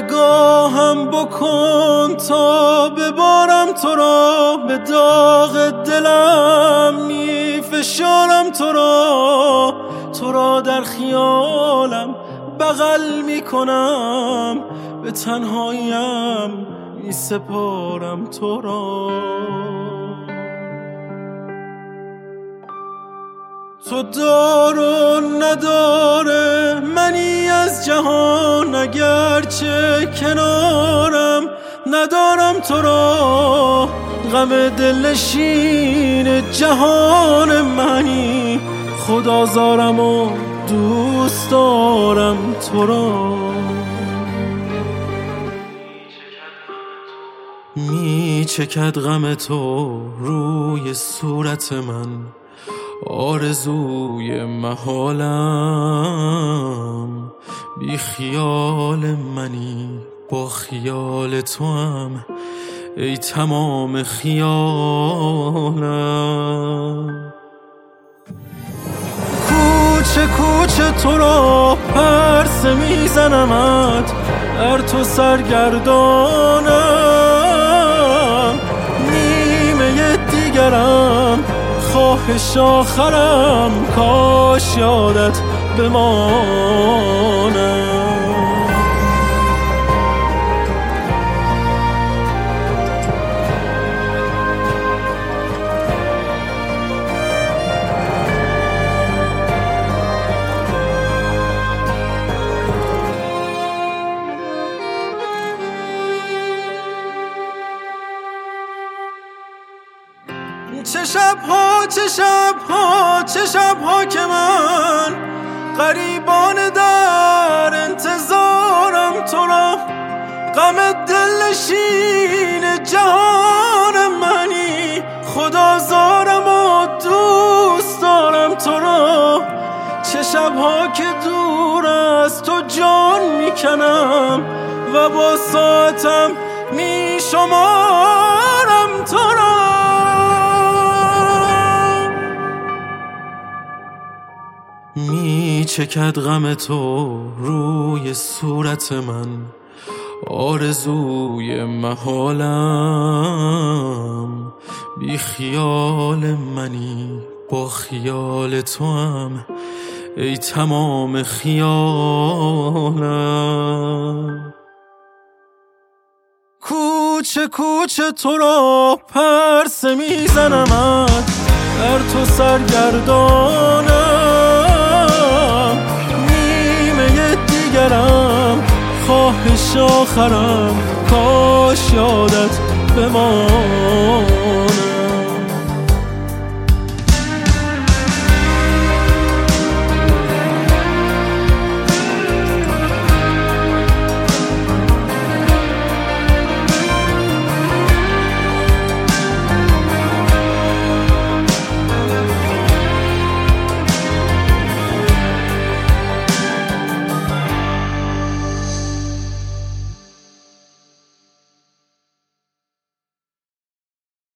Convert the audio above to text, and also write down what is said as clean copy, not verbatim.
نگاهم بکن تا ببارم تو را، به داغ دلم میفشارم تو را در خیالم بغل میکنم، به تنهاییم میسپارم تو را. تو دار و نداره منی از جهان، اگرچه کنارم ندارم تو را، غم دلنشین جهان منی، خدازارم و دوست دارم تو را. میچکد غم تو روی صورت من، آرزوی محالم، بی خیال منی با خیال تو هم، ای تمام خیالم. کوچه کوچه تو را پرسه میزنمت، در تو سرگردانم، نیمه دیگرم خواهش آخرم، کاش یادت بمانم. چه شبها که من غریبانه در انتظارم تو را، غم دلنشین جهان منی، خدازارم و دوست دارم تو را. چه شبها که دور از تو جان میکنم و با ساعتم میشمارم تو را. میچکد غم تو روی صورت من، آرزوی محالم، بی خیال منی با خیال تو هم، ای تمام خیالم. کوچه کوچه تو را پرسه میزنمت، در تو سرگردانم، نیمه دیگرم خواهش آخرم، کاش یادت بمانم.